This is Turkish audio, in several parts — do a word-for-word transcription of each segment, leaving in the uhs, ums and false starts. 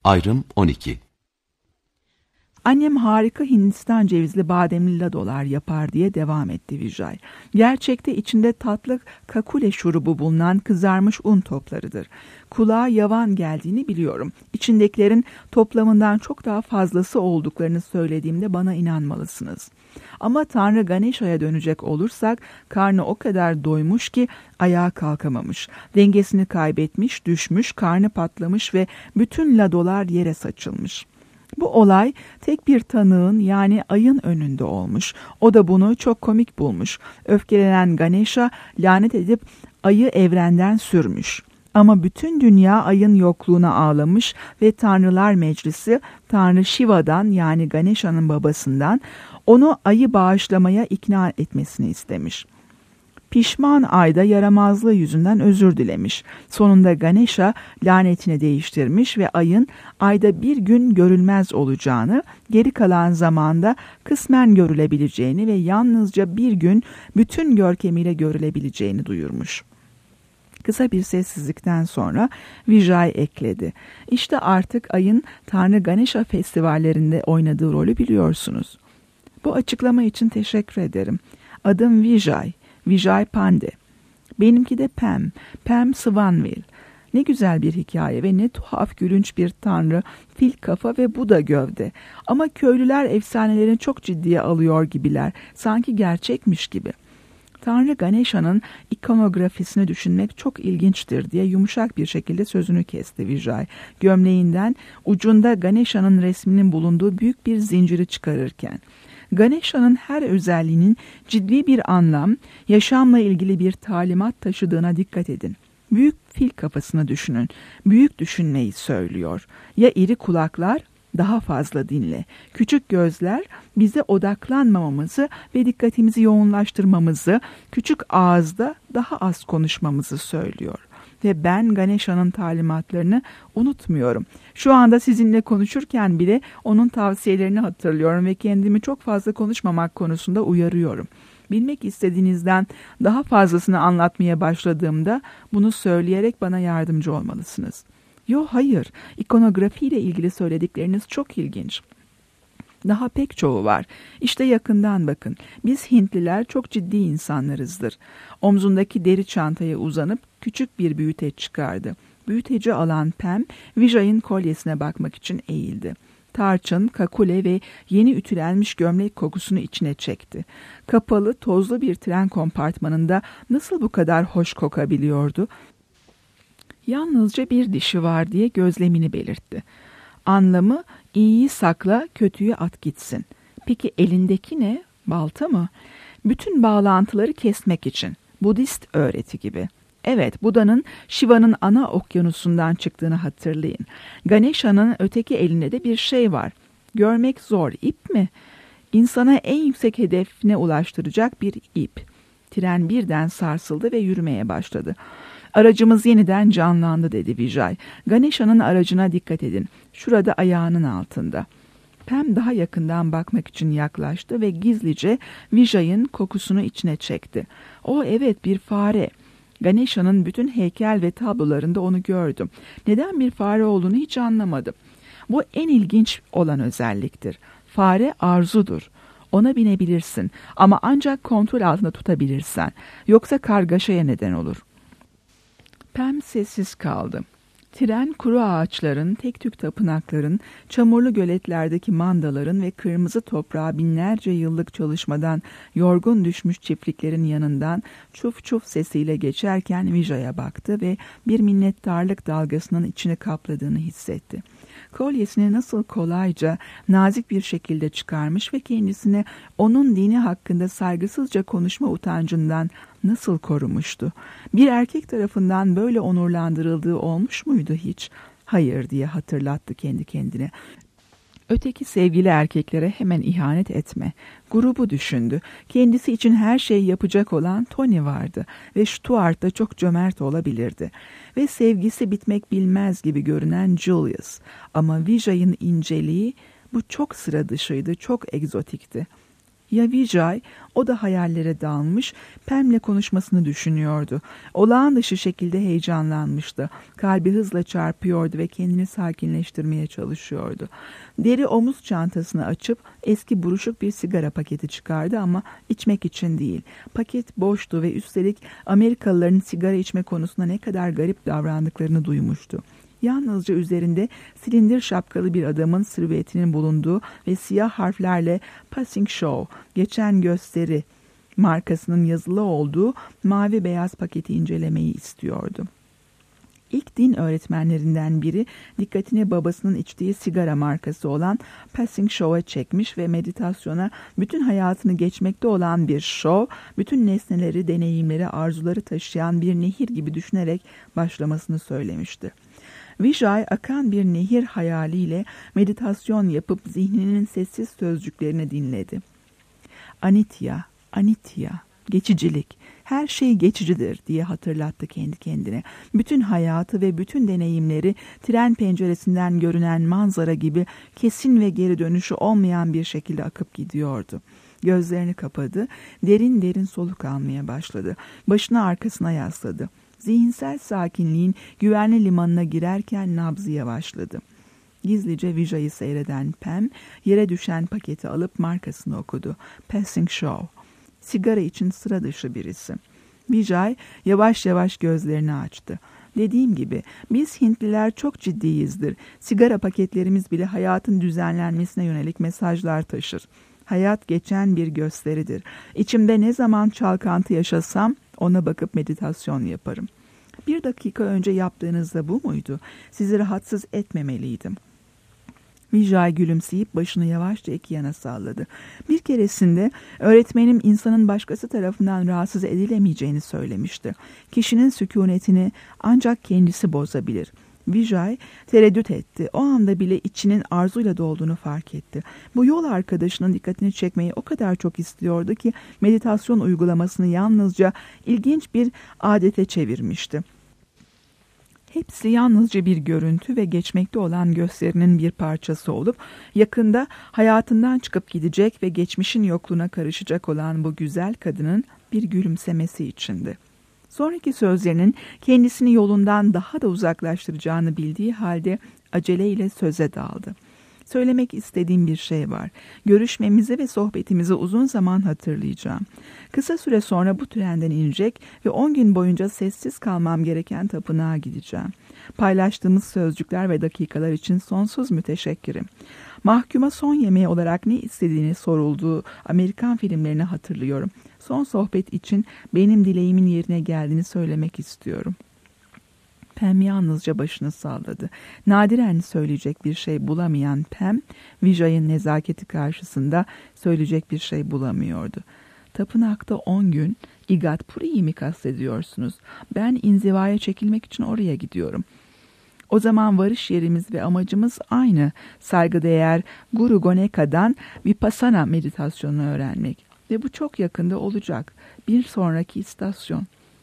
Ayrım on iki. Annem harika Hindistan cevizli bademli ladolar yapar diye devam etti Vijay. Gerçekte içinde tatlı kakule şurubu bulunan kızarmış un toplarıdır. Kulağa yavan geldiğini biliyorum. İçindekilerin toplamından çok daha fazlası olduklarını söylediğimde bana inanmalısınız. Ama Tanrı Ganesha'ya dönecek olursak karnı o kadar doymuş ki ayağa kalkamamış. Dengesini kaybetmiş, düşmüş, karnı patlamış ve bütün ladolar yere saçılmış. Bu olay tek bir tanığın yani ayın önünde olmuş. O da bunu çok komik bulmuş. Öfkelenen Ganesha lanet edip ayı evrenden sürmüş. Ama bütün dünya ayın yokluğuna ağlamış ve Tanrılar Meclisi Tanrı Shiva'dan yani Ganesha'nın babasından onu ayı bağışlamaya ikna etmesini istemiş. Pişman ayda yaramazlığı yüzünden özür dilemiş. Sonunda Ganesha lanetini değiştirmiş ve ayın ayda bir gün görülmez olacağını, geri kalan zamanda kısmen görülebileceğini ve yalnızca bir gün bütün görkemiyle görülebileceğini duyurmuş. Kısa bir sessizlikten sonra Vijay ekledi. İşte artık ayın Tanrı Ganesha festivallerinde oynadığı rolü biliyorsunuz. Bu açıklama için teşekkür ederim. Adım Vijay. Vijay Pande. Benimki de Pam. Pam Swanville. Ne güzel bir hikaye ve ne tuhaf gülünç bir tanrı, fil kafa ve Buda gövde. Ama köylüler efsanelerini çok ciddiye alıyor gibiler. Sanki gerçekmiş gibi. Tanrı Ganesha'nın ikonografisini düşünmek çok ilginçtir diye yumuşak bir şekilde sözünü kesti Vijay. Gömleğinden ucunda Ganesha'nın resminin bulunduğu büyük bir zinciri çıkarırken. Ganesha'nın her özelliğinin ciddi bir anlam, yaşamla ilgili bir talimat taşıdığına dikkat edin. Büyük fil kafasını düşünün. Büyük düşünmeyi söylüyor. Ya iri kulaklar? Daha fazla dinle. Küçük gözler bize odaklanmamamızı ve dikkatimizi yoğunlaştırmamızı, küçük ağızda daha az konuşmamızı söylüyor. Ve ben Ganesha'nın talimatlarını unutmuyorum. Şu anda sizinle konuşurken bile onun tavsiyelerini hatırlıyorum ve kendimi çok fazla konuşmamak konusunda uyarıyorum. Bilmek istediğinizden daha fazlasını anlatmaya başladığımda bunu söyleyerek bana yardımcı olmalısınız. Yo hayır, ikonografi ile ilgili söyledikleriniz çok ilginç. Daha pek çoğu var. İşte yakından bakın. Biz Hintliler çok ciddi insanlarızdır. Omzundaki deri çantaya uzanıp küçük bir büyüteç çıkardı. Büyüteci alan Pam, Vijay'ın kolyesine bakmak için eğildi. Tarçın, kakule ve yeni ütülenmiş gömlek kokusunu içine çekti. Kapalı, tozlu bir tren kompartmanında nasıl bu kadar hoş kokabiliyordu? Yalnızca bir dişi var diye gözlemini belirtti. Anlamı iyiyi sakla, kötüyü at gitsin. Peki elindeki ne? Balta mı? Bütün bağlantıları kesmek için. Budist öğreti gibi. Evet, Buda'nın Shiva'nın ana okyanusundan çıktığını hatırlayın. Ganesha'nın öteki elinde de bir şey var. Görmek zor. İp mi? İnsana en yüksek hedefine ulaştıracak bir ip. Tren birden sarsıldı ve yürümeye başladı. Aracımız yeniden canlandı dedi Vijay. Ganesha'nın aracına dikkat edin. Şurada ayağının altında. Pam daha yakından bakmak için yaklaştı ve gizlice Vijay'ın kokusunu içine çekti. O evet bir fare. Ganesha'nın bütün heykel ve tablolarında onu gördüm. Neden bir fare olduğunu hiç anlamadım. Bu en ilginç olan özelliktir. Fare arzudur. Ona binebilirsin ama ancak kontrol altında tutabilirsen. Yoksa kargaşaya neden olur. Pam sessiz kaldı. Tren kuru ağaçların, tek tük tapınakların, çamurlu göletlerdeki mandaların ve kırmızı toprağa binlerce yıllık çalışmadan yorgun düşmüş çiftliklerin yanından çuf çuf sesiyle geçerken Vijay'a baktı ve bir minnettarlık dalgasının içini kapladığını hissetti. Kolyesini nasıl kolayca, nazik bir şekilde çıkarmış ve kendisine onun dini hakkında saygısızca konuşma utancından nasıl korumuştu? Bir erkek tarafından böyle onurlandırıldığı olmuş muydu hiç? Hayır diye hatırlattı kendi kendine. Öteki sevgili erkeklere hemen ihanet etme. Grubu düşündü. Kendisi için her şeyi yapacak olan Tony vardı ve Stuart da çok cömert olabilirdi. Ve sevgisi bitmek bilmez gibi görünen Julius. Ama Vijay'ın inceliği bu çok sıra dışıydı, çok egzotikti. Ya Vijay? O da hayallere dalmış, Pam'le konuşmasını düşünüyordu. Olağan dışı şekilde heyecanlanmıştı. Kalbi hızla çarpıyordu ve kendini sakinleştirmeye çalışıyordu. Deri omuz çantasını açıp eski buruşuk bir sigara paketi çıkardı ama içmek için değil. Paket boştu ve üstelik Amerikalıların sigara içme konusunda ne kadar garip davrandıklarını duymuştu. Yalnızca üzerinde silindir şapkalı bir adamın silüetinin bulunduğu ve siyah harflerle Passing Show, geçen gösteri markasının yazılı olduğu mavi beyaz paketi incelemeyi istiyordu. İlk din öğretmenlerinden biri dikkatini babasının içtiği sigara markası olan Passing Show'a çekmiş ve meditasyona bütün hayatını geçmekte olan bir show, bütün nesneleri, deneyimleri, arzuları taşıyan bir nehir gibi düşünerek başlamasını söylemişti. Vijay akan bir nehir hayaliyle meditasyon yapıp zihninin sessiz sözcüklerini dinledi. Anitya, anitya, geçicilik, her şey geçicidir diye hatırlattı kendi kendine. Bütün hayatı ve bütün deneyimleri tren penceresinden görünen manzara gibi kesin ve geri dönüşü olmayan bir şekilde akıp gidiyordu. Gözlerini kapadı, derin derin soluk almaya başladı. Başını arkasına yasladı. Zihinsel sakinliğin güvenli limanına girerken nabzı yavaşladı. Gizlice Vijay'ı seyreden Pam, yere düşen paketi alıp markasını okudu. Passing Show. Sigara için sıra dışı birisi. Vijay yavaş yavaş gözlerini açtı. Dediğim gibi biz Hintliler çok ciddiyizdir. Sigara paketlerimiz bile hayatın düzenlenmesine yönelik mesajlar taşır. Hayat geçen bir gösteridir. İçimde ne zaman çalkantı yaşasam ona bakıp meditasyon yaparım. Bir dakika önce yaptığınızda bu muydu? Sizi rahatsız etmemeliydim. Vijay gülümseyip başını yavaşça iki yana salladı. Bir keresinde öğretmenim insanın başkası tarafından rahatsız edilemeyeceğini söylemişti. Kişinin sükunetini ancak kendisi bozabilir. Vijay tereddüt etti. O anda bile içinin arzuyla dolduğunu fark etti. Bu yol arkadaşının dikkatini çekmeyi o kadar çok istiyordu ki meditasyon uygulamasını yalnızca ilginç bir adete çevirmişti. Hepsi yalnızca bir görüntü ve geçmekte olan gösterinin bir parçası olup yakında hayatından çıkıp gidecek ve geçmişin yokluğuna karışacak olan bu güzel kadının bir gülümsemesi içindi. Sonraki sözlerinin kendisini yolundan daha da uzaklaştıracağını bildiği halde aceleyle söze daldı. Söylemek istediğim bir şey var. Görüşmemizi ve sohbetimizi uzun zaman hatırlayacağım. Kısa süre sonra bu trenden inecek ve on gün boyunca sessiz kalmam gereken tapınağa gideceğim. Paylaştığımız sözcükler ve dakikalar için sonsuz müteşekkirim. Mahkuma son yemeği olarak ne istediğini sorulduğu Amerikan filmlerini hatırlıyorum. Son sohbet için benim dileğimin yerine geldiğini söylemek istiyorum. Pam yalnızca başını salladı. Nadiren söyleyecek bir şey bulamayan Pam, Vijay'ın nezaketi karşısında söyleyecek bir şey bulamıyordu. Tapınakta on gün, Igatpuri'yi mi kastediyorsunuz? Ben inzivaya çekilmek için oraya gidiyorum. O zaman varış yerimiz ve amacımız aynı. Saygıdeğer Guru Goneka'dan Vipassana meditasyonunu öğrenmek. Ve bu çok yakında olacak. Bir sonraki istasyon.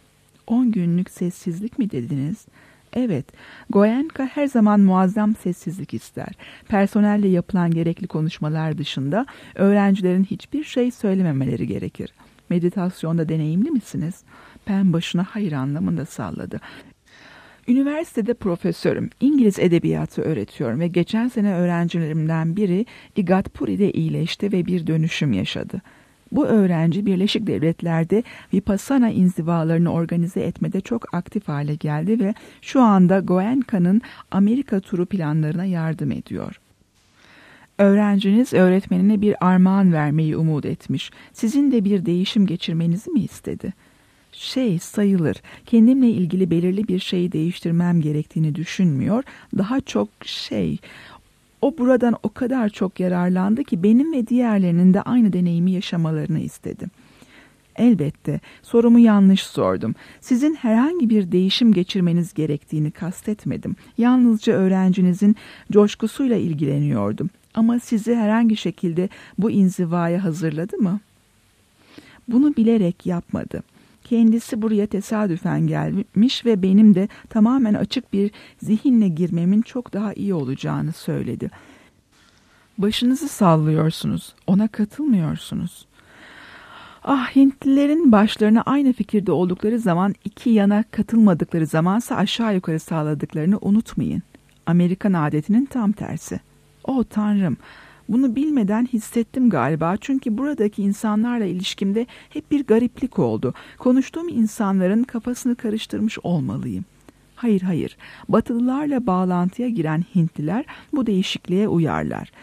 On günlük sessizlik mi dediniz? Evet, Goenka her zaman muazzam sessizlik ister. Personelle yapılan gerekli konuşmalar dışında öğrencilerin hiçbir şey söylememeleri gerekir. Meditasyonda deneyimli misiniz? Pam başına hayır anlamında salladı. Üniversitede profesörüm, İngiliz edebiyatı öğretiyorum ve geçen sene öğrencilerimden biri Igatpuri'de iyileşti ve bir dönüşüm yaşadı. Bu öğrenci Birleşik Devletler'de Vipassana inzivalarını organize etmede çok aktif hale geldi ve şu anda Goenka'nın Amerika turu planlarına yardım ediyor. Öğrenciniz öğretmenine bir armağan vermeyi umut etmiş. Sizin de bir değişim geçirmenizi mi istedi? Şey sayılır, kendimle ilgili belirli bir şeyi değiştirmem gerektiğini düşünmüyor. Daha çok şey... O buradan o kadar çok yararlandı ki benim ve diğerlerinin de aynı deneyimi yaşamalarını istedim. Elbette, sorumu yanlış sordum. Sizin herhangi bir değişim geçirmeniz gerektiğini kastetmedim. Yalnızca öğrencinizin coşkusuyla ilgileniyordum. Ama sizi herhangi şekilde bu inzivaya hazırladı mı? Bunu bilerek yapmadı. Kendisi buraya tesadüfen gelmiş ve benim de tamamen açık bir zihinle girmemin çok daha iyi olacağını söyledi. Başınızı sallıyorsunuz, ona katılmıyorsunuz. Ah, Hintlilerin başlarına aynı fikirde oldukları zaman, iki yana katılmadıkları zamansa aşağı yukarı sağladıklarını unutmayın. Amerikan adetinin tam tersi. Oh Tanrım, bunu bilmeden hissettim galiba, çünkü buradaki insanlarla ilişkimde hep bir gariplik oldu. Konuştuğum insanların kafasını karıştırmış olmalıyım. Hayır hayır, Batılılarla bağlantıya giren Hintliler bu değişikliğe uyarlar.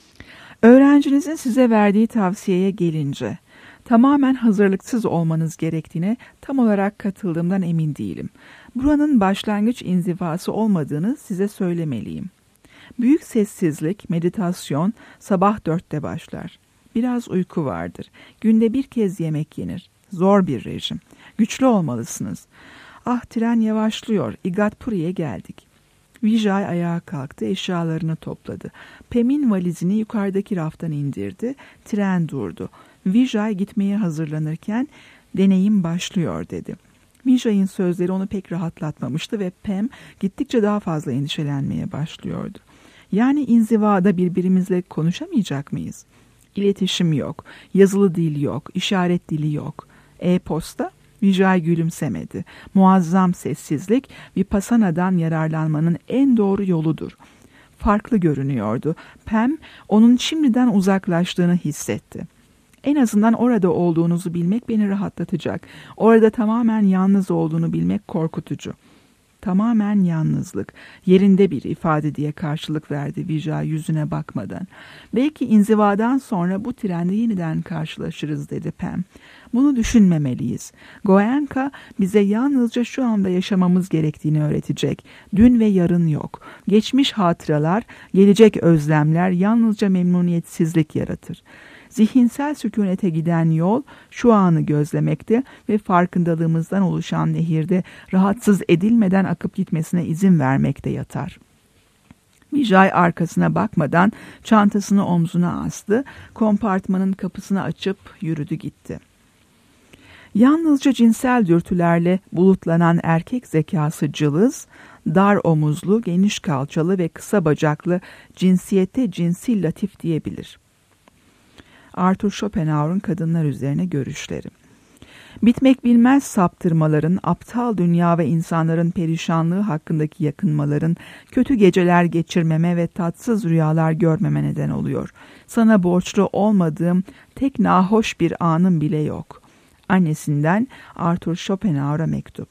Öğrencinizin size verdiği tavsiyeye gelince, tamamen hazırlıksız olmanız gerektiğine tam olarak katıldığımdan emin değilim. Buranın başlangıç inzivası olmadığını size söylemeliyim. Büyük sessizlik, meditasyon sabah dörtte başlar. Biraz uyku vardır. Günde bir kez yemek yenir. Zor bir rejim. Güçlü olmalısınız. Ah, tren yavaşlıyor. Igatpuri'ye geldik. Vijay ayağa kalktı, eşyalarını topladı. Pem'in valizini yukarıdaki raftan indirdi. Tren durdu. Vijay gitmeye hazırlanırken deneyim başlıyor dedi. Vijay'ın sözleri onu pek rahatlatmamıştı ve Pem gittikçe daha fazla endişelenmeye başlıyordu. Yani inzivada birbirimizle konuşamayacak mıyız? İletişim yok, yazılı dil yok, işaret dili yok. E-posta? Vijay gülümsemedi. Muazzam sessizlik, Vipassana'dan yararlanmanın en doğru yoludur. Farklı görünüyordu. Pem, onun şimdiden uzaklaştığını hissetti. En azından orada olduğunuzu bilmek beni rahatlatacak. Orada tamamen yalnız olduğunu bilmek korkutucu. Tamamen yalnızlık, yerinde bir ifade diye karşılık verdi Vijay yüzüne bakmadan. Belki inzivadan sonra bu trende yeniden karşılaşırız dedi Pem. Bunu düşünmemeliyiz. Goenka bize yalnızca şu anda yaşamamız gerektiğini öğretecek. Dün ve yarın yok. Geçmiş hatıralar, gelecek özlemler yalnızca memnuniyetsizlik yaratır. Zihinsel sükunete giden yol şu anı gözlemekte ve farkındalığımızdan oluşan nehirde rahatsız edilmeden akıp gitmesine izin vermekte yatar. Vijay arkasına bakmadan çantasını omzuna astı, kompartmanın kapısını açıp yürüdü gitti. Yalnızca cinsel dürtülerle bulutlanan erkek zekası cılız, dar omuzlu, geniş kalçalı ve kısa bacaklı cinsiyete cinsi latif diyebilir. Arthur Schopenhauer'un kadınlar üzerine görüşleri. Bitmek bilmez saptırmaların, aptal dünya ve insanların perişanlığı hakkındaki yakınmaların, kötü geceler geçirmeme ve tatsız rüyalar görmeme neden oluyor. Sana borçlu olmadığım tek nahoş bir anım bile yok. Annesinden Arthur Schopenhauer'a mektup.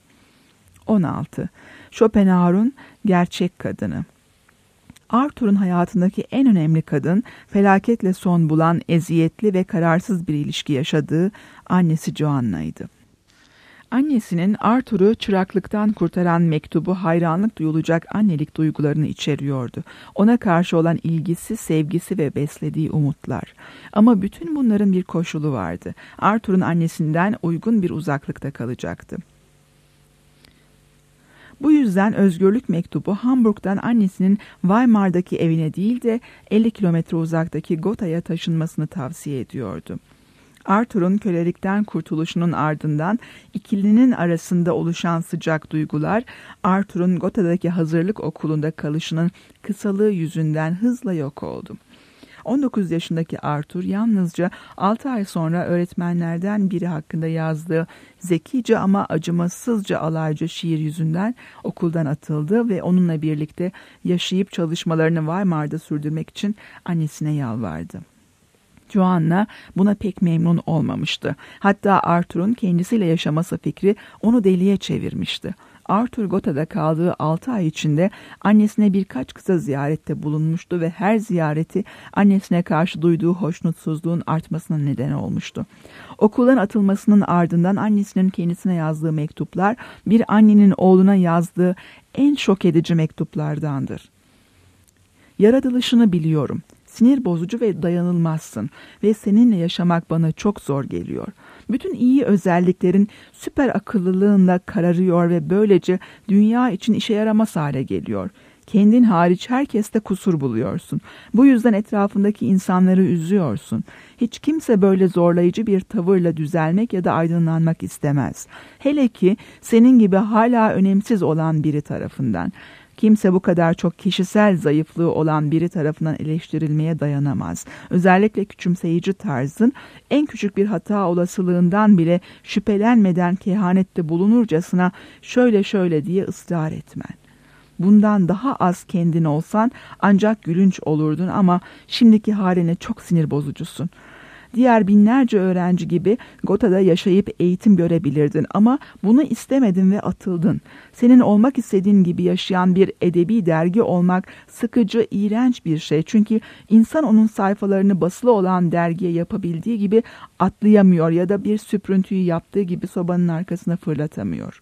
on altı. Schopenhauer'un gerçek kadını. Arthur'un hayatındaki en önemli kadın, felaketle son bulan eziyetli ve kararsız bir ilişki yaşadığı annesi Joanna'ydı. Annesinin Arthur'u çıraklıktan kurtaran mektubu hayranlık duyulacak annelik duygularını içeriyordu. Ona karşı olan ilgisi, sevgisi ve beslediği umutlar. Ama bütün bunların bir koşulu vardı. Arthur'un annesinden uygun bir uzaklıkta kalacaktı. Bu yüzden özgürlük mektubu Hamburg'dan annesinin Weimar'daki evine değil de elli kilometre uzaktaki Gotha'ya taşınmasını tavsiye ediyordu. Arthur'un kölelikten kurtuluşunun ardından ikilinin arasında oluşan sıcak duygular, Arthur'un Gotha'daki hazırlık okulunda kalışının kısalığı yüzünden hızla yok oldu. on dokuz yaşındaki Arthur yalnızca altı ay sonra öğretmenlerden biri hakkında yazdığı zekice ama acımasızca alaycı şiir yüzünden okuldan atıldı ve onunla birlikte yaşayıp çalışmalarını Weimar'da sürdürmek için annesine yalvardı. Joanna buna pek memnun olmamıştı. Hatta Arthur'un kendisiyle yaşaması fikri onu deliye çevirmişti. Arthur Gotha'da kaldığı altı ay içinde annesine birkaç kısa ziyarette bulunmuştu ve her ziyareti annesine karşı duyduğu hoşnutsuzluğun artmasına neden olmuştu. Okuldan atılmasının ardından annesinin kendisine yazdığı mektuplar bir annenin oğluna yazdığı en şok edici mektuplardandır. Yaratılışını biliyorum. Sinir bozucu ve dayanılmazsın ve seninle yaşamak bana çok zor geliyor. Bütün iyi özelliklerin süper akıllılığınla kararıyor ve böylece dünya için işe yaramaz hale geliyor. Kendin hariç herkeste kusur buluyorsun. Bu yüzden etrafındaki insanları üzüyorsun. Hiç kimse böyle zorlayıcı bir tavırla düzelmek ya da aydınlanmak istemez. Hele ki senin gibi hala önemsiz olan biri tarafından. Kimse bu kadar çok kişisel zayıflığı olan biri tarafından eleştirilmeye dayanamaz. Özellikle küçümseyici tarzın en küçük bir hata olasılığından bile şüphelenmeden kehanette bulunurcasına şöyle şöyle diye ısrar etmen. Bundan daha az kendin olsan ancak gülünç olurdun ama şimdiki haline çok sinir bozucusun. Diğer binlerce öğrenci gibi Gotha'da yaşayıp eğitim görebilirdin ama bunu istemedin ve atıldın. Senin olmak istediğin gibi yaşayan bir edebi dergi olmak sıkıcı, iğrenç bir şey. Çünkü insan onun sayfalarını basılı olan dergiye yapabildiği gibi atlayamıyor ya da bir süprüntüyü yaptığı gibi sobanın arkasına fırlatamıyor.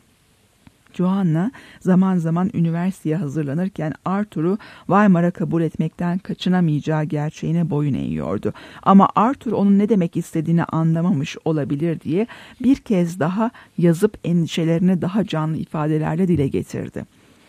Joanna zaman zaman üniversiteye hazırlanırken Arthur'u Weimar'a kabul etmekten kaçınamayacağı gerçeğine boyun eğiyordu. Ama Arthur onun ne demek istediğini anlamamış olabilir diye bir kez daha yazıp endişelerini daha canlı ifadelerle dile getirdi.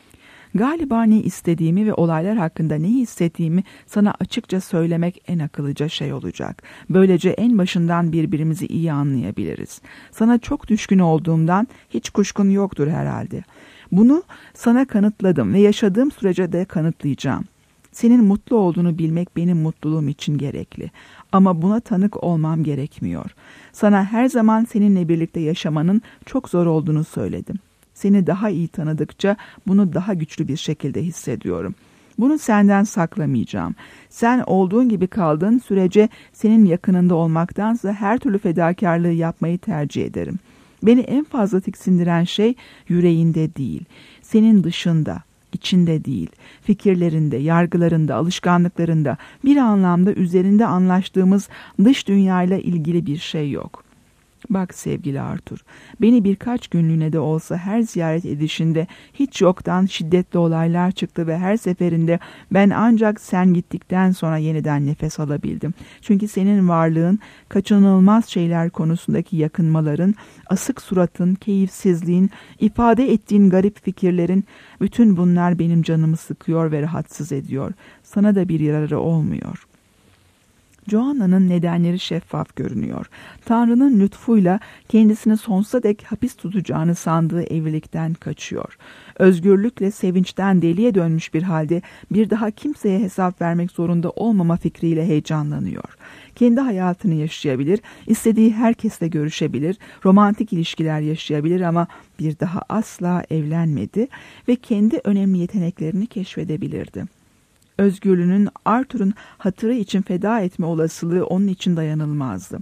Galiba ne istediğimi ve olaylar hakkında ne hissettiğimi sana açıkça söylemek en akıllıca şey olacak. Böylece en başından birbirimizi iyi anlayabiliriz. Sana çok düşkün olduğumdan hiç kuşkun yoktur herhalde. Bunu sana kanıtladım ve yaşadığım sürece de kanıtlayacağım. Senin mutlu olduğunu bilmek benim mutluluğum için gerekli. Ama buna tanık olmam gerekmiyor. Sana her zaman seninle birlikte yaşamanın çok zor olduğunu söyledim. Seni daha iyi tanıdıkça bunu daha güçlü bir şekilde hissediyorum. Bunu senden saklamayacağım. Sen olduğun gibi kaldığın sürece senin yakınında olmaktansa her türlü fedakarlığı yapmayı tercih ederim. Beni en fazla tiksindiren şey yüreğinde değil, senin dışında, içinde değil, fikirlerinde, yargılarında, alışkanlıklarında, bir anlamda üzerinde anlaştığımız dış dünyayla ilgili bir şey yok. Bak sevgili Arthur, beni birkaç günlüğüne de olsa her ziyaret edişinde hiç yoktan şiddetli olaylar çıktı ve her seferinde ben ancak sen gittikten sonra yeniden nefes alabildim. Çünkü senin varlığın, kaçınılmaz şeyler konusundaki yakınmaların, asık suratın, keyifsizliğin, ifade ettiğin garip fikirlerin, bütün bunlar benim canımı sıkıyor ve rahatsız ediyor. Sana da bir yararı olmuyor. Joanna'nın nedenleri şeffaf görünüyor. Tanrı'nın lütfuyla kendisini sonsuza dek hapis tutacağını sandığı evlilikten kaçıyor. Özgürlükle sevinçten deliye dönmüş bir halde bir daha kimseye hesap vermek zorunda olmama fikriyle heyecanlanıyor. Kendi hayatını yaşayabilir, istediği herkesle görüşebilir, romantik ilişkiler yaşayabilir ama bir daha asla evlenmedi ve kendi önemli yeteneklerini keşfedebilirdi. Özgürlüğünün Arthur'un hatırı için feda etme olasılığı onun için dayanılmazdı.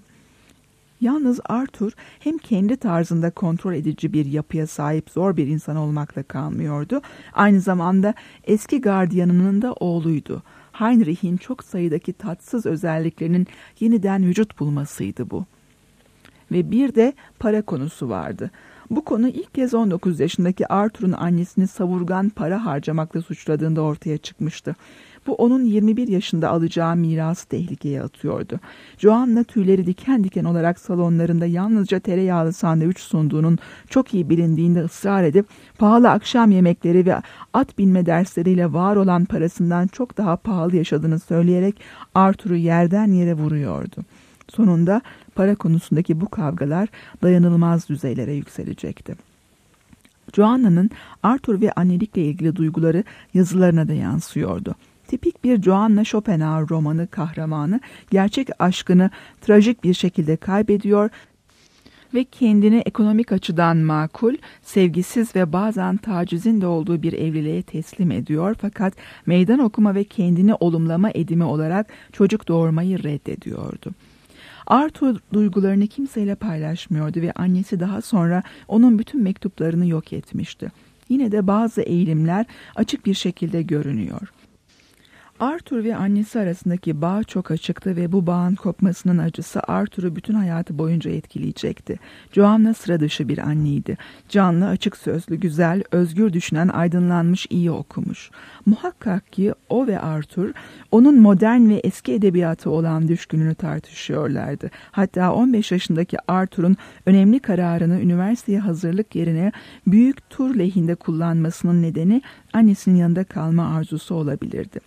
Yalnız Arthur hem kendi tarzında kontrol edici bir yapıya sahip zor bir insan olmakla kalmıyordu, aynı zamanda eski gardiyanının da oğluydu. Heinrich'in çok sayıdaki tatsız özelliklerinin yeniden vücut bulmasıydı bu. Ve bir de para konusu vardı. Bu konu ilk kez on dokuz yaşındaki Arthur'un annesini savurgan para harcamakla suçladığında ortaya çıkmıştı. Bu onun yirmi bir yaşında alacağı mirası tehlikeye atıyordu. Joanna tüyleri diken diken olarak salonlarında yalnızca tereyağlı sandviç sunduğunun çok iyi bilindiğinde ısrar edip pahalı akşam yemekleri ve at binme dersleriyle var olan parasından çok daha pahalı yaşadığını söyleyerek Arthur'u yerden yere vuruyordu. Sonunda para konusundaki bu kavgalar dayanılmaz düzeylere yükselecekti. Joanna'nın Arthur ve annelikle ilgili duyguları yazılarına da yansıyordu. Tipik bir Joanna Schopenhauer romanı kahramanı gerçek aşkını trajik bir şekilde kaybediyor ve kendini ekonomik açıdan makul, sevgisiz ve bazen tacizin de olduğu bir evliliğe teslim ediyor fakat meydan okuma ve kendini olumlama edimi olarak çocuk doğurmayı reddediyordu. Arthur duygularını kimseyle paylaşmıyordu ve annesi daha sonra onun bütün mektuplarını yok etmişti. Yine de bazı eğilimler açık bir şekilde görünüyor. Arthur ve annesi arasındaki bağ çok açıktı ve bu bağın kopmasının acısı Arthur'u bütün hayatı boyunca etkileyecekti. Joanna sıra dışı bir anneydi. Canlı, açık sözlü, güzel, özgür düşünen, aydınlanmış, iyi okumuş. Muhakkak ki o ve Arthur onun modern ve eski edebiyatı olan düşkününü tartışıyorlardı. Hatta on beş yaşındaki Arthur'un önemli kararını üniversiteye hazırlık yerine büyük tur lehinde kullanmasının nedeni annesinin yanında kalma arzusu olabilirdi.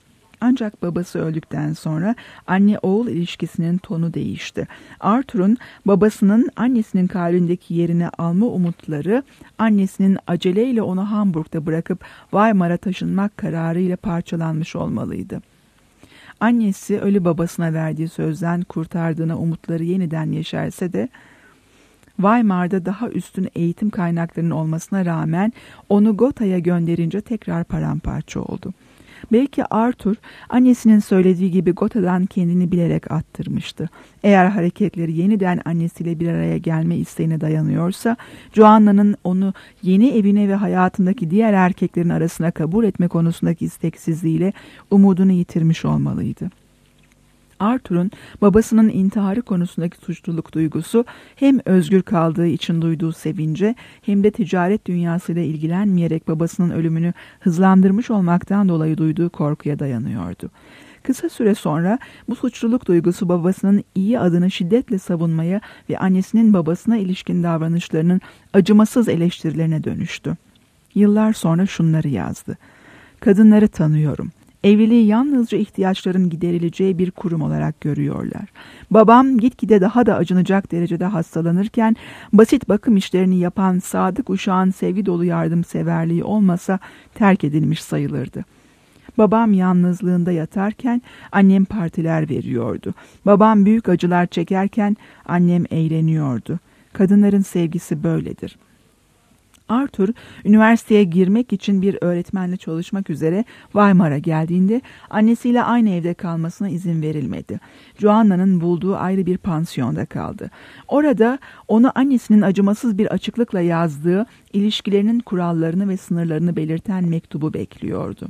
Ancak babası öldükten sonra anne-oğul ilişkisinin tonu değişti. Arthur'un babasının annesinin kalbindeki yerini alma umutları annesinin aceleyle onu Hamburg'da bırakıp Weimar'a taşınmak kararıyla parçalanmış olmalıydı. Annesi ölü babasına verdiği sözden kurtardığına umutları yeniden yeşerse de Weimar'da daha üstün eğitim kaynaklarının olmasına rağmen onu Gotha'ya gönderince tekrar paramparça oldu. Belki Arthur annesinin söylediği gibi Gotha'dan kendini bilerek attırmıştı. Eğer hareketleri yeniden annesiyle bir araya gelme isteğine dayanıyorsa, Joanna'nın onu yeni evine ve hayatındaki diğer erkeklerin arasına kabul etme konusundaki isteksizliğiyle umudunu yitirmiş olmalıydı. Arthur'un babasının intiharı konusundaki suçluluk duygusu hem özgür kaldığı için duyduğu sevince hem de ticaret dünyasıyla ilgilenmeyerek babasının ölümünü hızlandırmış olmaktan dolayı duyduğu korkuya dayanıyordu. Kısa süre sonra bu suçluluk duygusu babasının iyi adını şiddetle savunmaya ve annesinin babasına ilişkin davranışlarının acımasız eleştirilerine dönüştü. Yıllar sonra şunları yazdı. Kadınları tanıyorum. Evliliği yalnızca ihtiyaçların giderileceği bir kurum olarak görüyorlar. Babam gitgide daha da acınacak derecede hastalanırken basit bakım işlerini yapan sadık uşağın sevgi dolu yardımseverliği olmasa terk edilmiş sayılırdı. Babam yalnızlığında yatarken annem partiler veriyordu. Babam büyük acılar çekerken annem eğleniyordu. Kadınların sevgisi böyledir. Arthur, üniversiteye girmek için bir öğretmenle çalışmak üzere Weimar'a geldiğinde annesiyle aynı evde kalmasına izin verilmedi. Joanna'nın bulduğu ayrı bir pansiyonda kaldı. Orada onu annesinin acımasız bir açıklıkla yazdığı ilişkilerinin kurallarını ve sınırlarını belirten mektubu bekliyordu.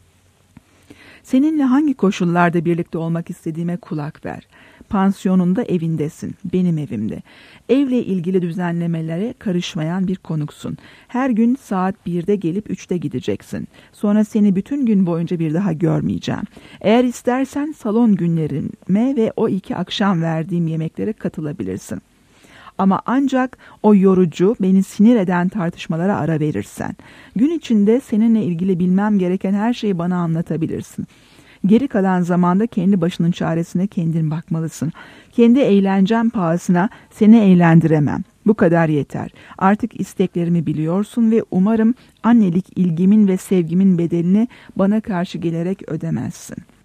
Seninle hangi koşullarda birlikte olmak istediğime kulak ver. Pansiyonunda evindesin, benim evimde. Evle ilgili düzenlemelere karışmayan bir konuksun. Her gün saat birde gelip üçte gideceksin. Sonra seni bütün gün boyunca bir daha görmeyeceğim. Eğer istersen salon günlerime ve o iki akşam verdiğim yemeklere katılabilirsin. Ama ancak o yorucu, beni sinir eden tartışmalara ara verirsen. Gün içinde seninle ilgili bilmem gereken her şeyi bana anlatabilirsin. Geri kalan zamanda kendi başının çaresine kendin bakmalısın. Kendi eğlencem pahasına seni eğlendiremem. Bu kadar yeter. Artık isteklerimi biliyorsun ve umarım annelik ilgimin ve sevgimin bedelini bana karşı gelerek ödemezsin.''